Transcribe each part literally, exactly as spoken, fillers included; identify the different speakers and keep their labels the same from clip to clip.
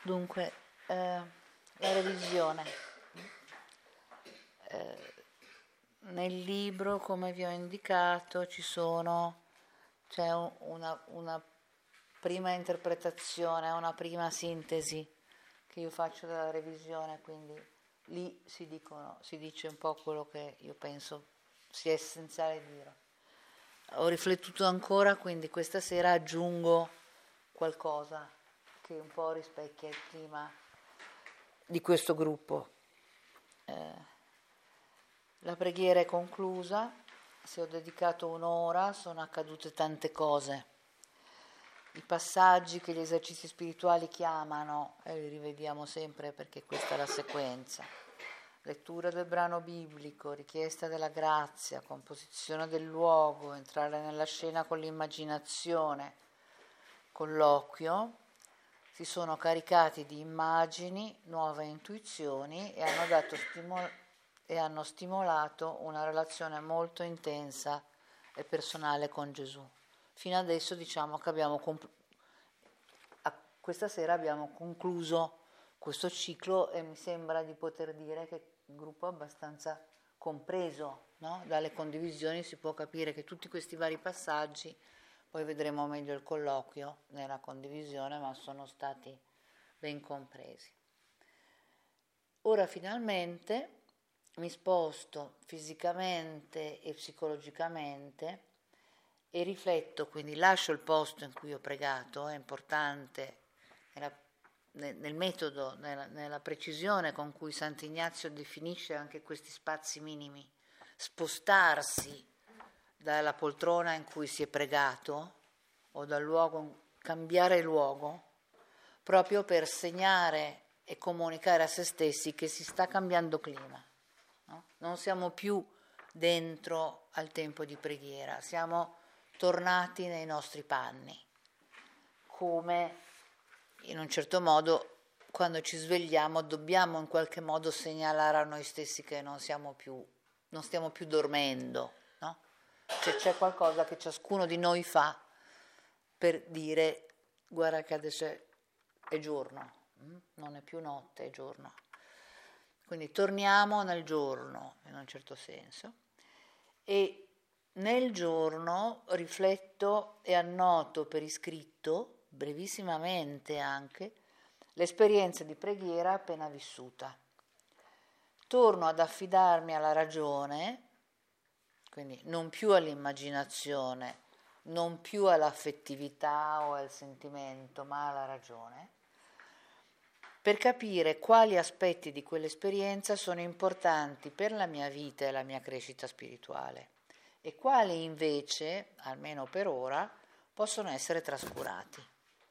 Speaker 1: Dunque, eh, la revisione. Eh, nel libro, come vi ho indicato, ci sono, c'è un- una, una prima interpretazione, una prima sintesi che io faccio della revisione, quindi lì si dicono, si dice un po' quello che io penso sia essenziale dire. Ho riflettuto ancora, quindi questa sera aggiungo qualcosa che un po' rispecchia il clima di questo gruppo. Eh, la preghiera è conclusa, se ho dedicato un'ora sono accadute tante cose. I passaggi che gli esercizi spirituali chiamano, e li rivediamo sempre perché questa è la sequenza: lettura del brano biblico, richiesta della grazia, composizione del luogo, entrare nella scena con l'immaginazione, colloquio, si sono caricati di immagini, nuove intuizioni e hanno, dato stimol- e hanno stimolato una relazione molto intensa e personale con Gesù. Fino adesso diciamo che abbiamo comp- a questa sera abbiamo concluso questo ciclo e mi sembra di poter dire che il gruppo è abbastanza compreso, no? Dalle condivisioni si può capire che tutti questi vari passaggi, poi vedremo meglio il colloquio nella condivisione, ma sono stati ben compresi. Ora finalmente mi sposto fisicamente e psicologicamente e rifletto, quindi lascio il posto in cui ho pregato, è importante nella, nel, nel metodo, nella, nella precisione con cui Sant'Ignazio definisce anche questi spazi minimi, spostarsi dalla poltrona in cui si è pregato o dal luogo, cambiare luogo, proprio per segnare e comunicare a se stessi che si sta cambiando clima. No? Non siamo più dentro al tempo di preghiera, siamo tornati nei nostri panni, come in un certo modo quando ci svegliamo dobbiamo in qualche modo segnalare a noi stessi che non siamo più, non stiamo più dormendo, no? Cioè c'è qualcosa che ciascuno di noi fa per dire guarda che adesso è, è giorno, non è più notte, è giorno. Quindi torniamo nel giorno in un certo senso e nel giorno rifletto e annoto per iscritto, brevissimamente anche, l'esperienza di preghiera appena vissuta. Torno ad affidarmi alla ragione, quindi non più all'immaginazione, non più all'affettività o al sentimento, ma alla ragione, per capire quali aspetti di quell'esperienza sono importanti per la mia vita e la mia crescita spirituale e quali invece, almeno per ora, possono essere trascurati.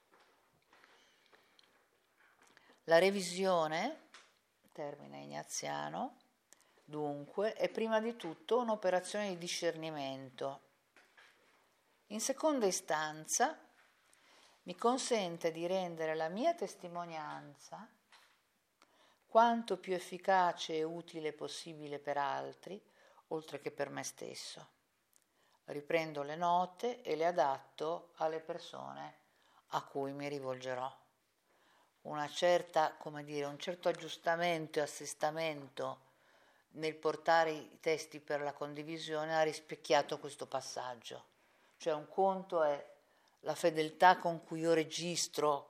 Speaker 1: La revisione, termine ignaziano, dunque, è prima di tutto un'operazione di discernimento. In seconda istanza, mi consente di rendere la mia testimonianza quanto più efficace e utile possibile per altri, oltre che per me stesso. Riprendo le note e le adatto alle persone a cui mi rivolgerò. Una certa, come dire, un certo aggiustamento e assestamento nel portare i testi per la condivisione ha rispecchiato questo passaggio. Cioè un conto è la fedeltà con cui io registro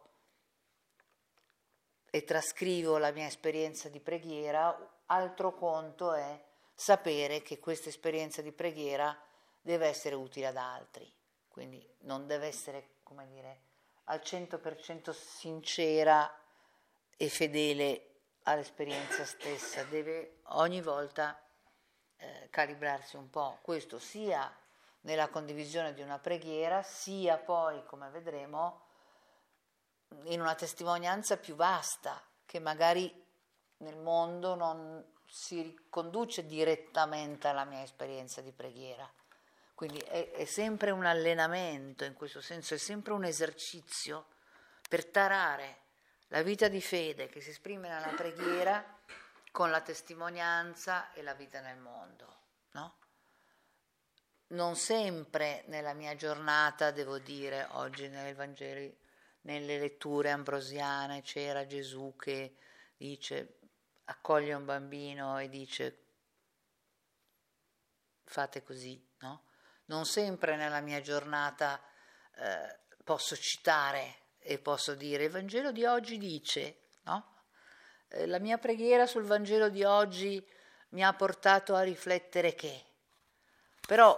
Speaker 1: e trascrivo la mia esperienza di preghiera, altro conto è sapere che questa esperienza di preghiera deve essere utile ad altri, quindi non deve essere, come dire, al cento per cento sincera e fedele all'esperienza stessa, deve ogni volta eh, calibrarsi un po', questo sia nella condivisione di una preghiera, sia poi, come vedremo, in una testimonianza più vasta, che magari nel mondo non si riconduce direttamente alla mia esperienza di preghiera. Quindi è, è sempre un allenamento, in questo senso è sempre un esercizio per tarare la vita di fede che si esprime nella preghiera con la testimonianza e la vita nel mondo, no? Non sempre nella mia giornata, devo dire, oggi nei Vangeli nelle letture ambrosiane c'era Gesù che dice, accoglie un bambino e dice fate così, no? Non sempre nella mia giornata eh, posso citare e posso dire il Vangelo di oggi dice, no? Eh, la mia preghiera sul Vangelo di oggi mi ha portato a riflettere che, però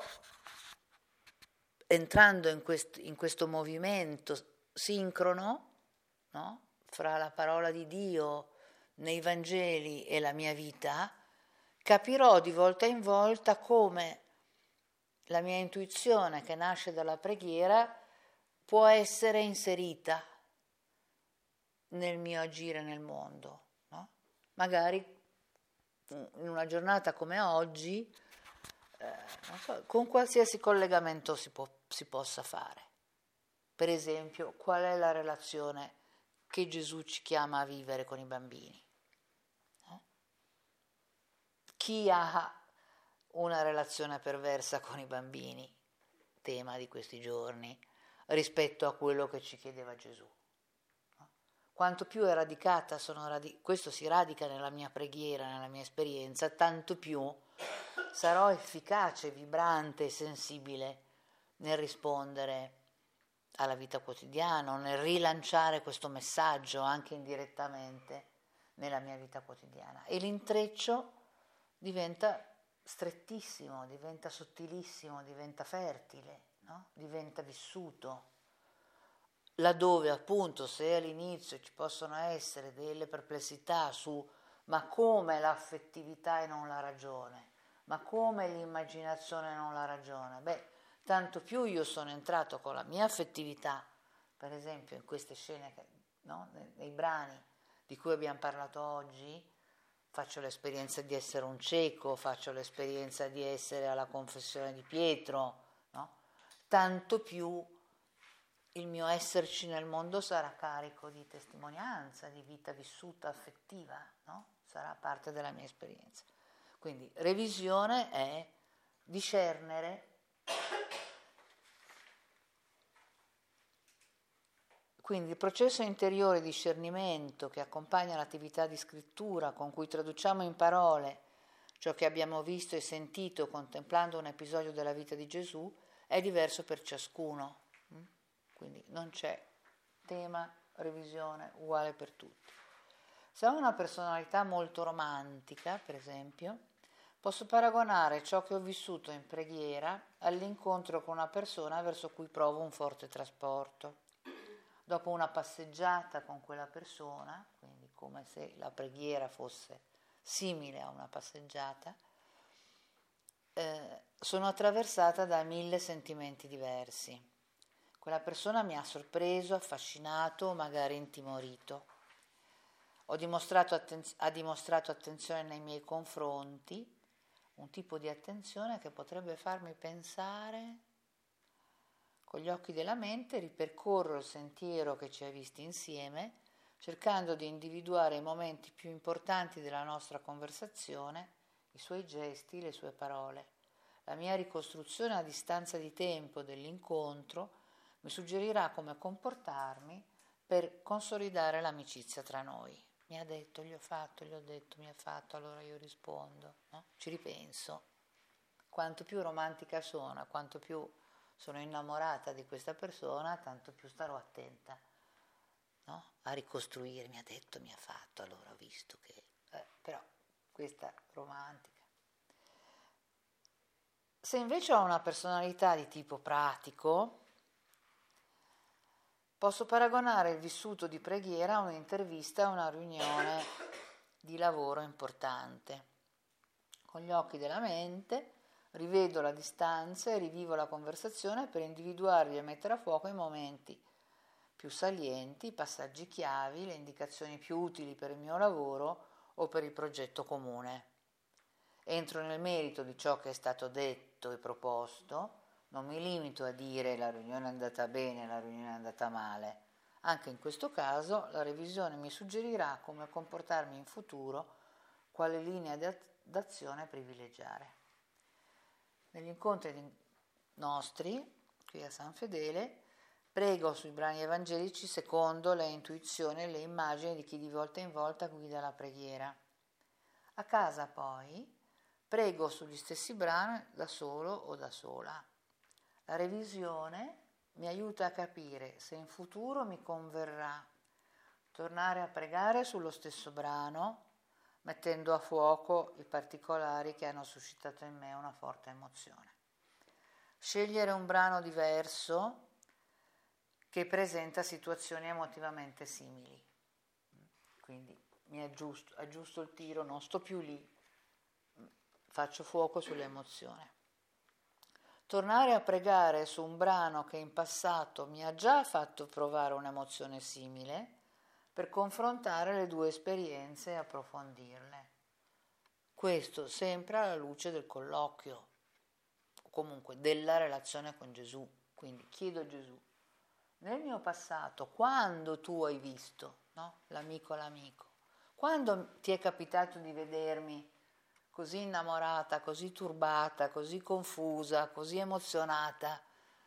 Speaker 1: entrando in, quest, in questo movimento sincrono, no? Fra la parola di Dio nei Vangeli e la mia vita, capirò di volta in volta come la mia intuizione che nasce dalla preghiera può essere inserita nel mio agire nel mondo, no? Magari in una giornata come oggi, eh, non so, con qualsiasi collegamento si, può, si possa fare. Per esempio, qual è la relazione che Gesù ci chiama a vivere con i bambini? No? Chi ha una relazione perversa con i bambini, tema di questi giorni, rispetto a quello che ci chiedeva Gesù? No? Quanto più è radicata, sono radic- questo si radica nella mia preghiera, nella mia esperienza, tanto più sarò efficace, vibrante e sensibile nel rispondere alla vita quotidiana, nel rilanciare questo messaggio anche indirettamente nella mia vita quotidiana. E l'intreccio diventa strettissimo, diventa sottilissimo, diventa fertile, no? Diventa vissuto. Laddove appunto se all'inizio ci possono essere delle perplessità su ma come l'affettività e non la ragione, ma come l'immaginazione e non la ragione, beh, tanto più io sono entrato con la mia affettività, per esempio in queste scene, no? nei, nei brani di cui abbiamo parlato oggi, faccio l'esperienza di essere un cieco, faccio l'esperienza di essere alla confessione di Pietro, no? Tanto più il mio esserci nel mondo sarà carico di testimonianza, di vita vissuta, affettiva, no? Sarà parte della mia esperienza. Quindi revisione è discernere, quindi il processo interiore di discernimento che accompagna l'attività di scrittura con cui traduciamo in parole ciò che abbiamo visto e sentito contemplando un episodio della vita di Gesù è diverso per ciascuno. Quindi non c'è tema, revisione uguale per tutti. Se ho una personalità molto romantica, per esempio, posso paragonare ciò che ho vissuto in preghiera all'incontro con una persona verso cui provo un forte trasporto. Dopo una passeggiata con quella persona, quindi come se la preghiera fosse simile a una passeggiata, eh, sono attraversata da mille sentimenti diversi. Quella persona mi ha sorpreso, affascinato, magari intimorito. Ho dimostrato atten- ha dimostrato attenzione nei miei confronti, un tipo di attenzione che potrebbe farmi pensare, con gli occhi della mente, ripercorro il sentiero che ci ha visti insieme, cercando di individuare i momenti più importanti della nostra conversazione, i suoi gesti, le sue parole. La mia ricostruzione a distanza di tempo dell'incontro mi suggerirà come comportarmi per consolidare l'amicizia tra noi. Mi ha detto, gli ho fatto, gli ho detto, mi ha fatto, allora io rispondo, no? Ci ripenso. Quanto più romantica sono, quanto più sono innamorata di questa persona, tanto più starò attenta, no? A ricostruire, mi ha detto, mi ha fatto, allora ho visto che... Eh, però questa è romantica. Se invece ho una personalità di tipo pratico, posso paragonare il vissuto di preghiera a un'intervista, a una riunione di lavoro importante. Con gli occhi della mente rivedo la distanza e rivivo la conversazione per individuarli e mettere a fuoco i momenti più salienti, i passaggi chiavi, le indicazioni più utili per il mio lavoro o per il progetto comune. Entro nel merito di ciò che è stato detto e proposto, non mi limito a dire la riunione è andata bene, la riunione è andata male. Anche in questo caso la revisione mi suggerirà come comportarmi in futuro, quale linea d'azione privilegiare. Negli incontri nostri, qui a San Fedele, Prego sui brani evangelici secondo le intuizioni e le immagini di chi di volta in volta guida la preghiera. A casa poi prego sugli stessi brani da solo o da sola. La revisione mi aiuta a capire se in futuro mi converrà tornare a pregare sullo stesso brano, mettendo a fuoco i particolari che hanno suscitato in me una forte emozione. Scegliere un brano diverso che presenta situazioni emotivamente simili. Quindi mi aggiusto, aggiusto il tiro, non sto più lì, faccio fuoco sull'emozione. Tornare a pregare su un brano che in passato mi ha già fatto provare un'emozione simile per confrontare le due esperienze e approfondirle. Questo sempre alla luce del colloquio, o comunque della relazione con Gesù. Quindi chiedo a Gesù, nel mio passato, quando tu hai visto, no? L'amico l'amico, quando ti è capitato di vedermi così innamorata, così turbata, così confusa, così emozionata,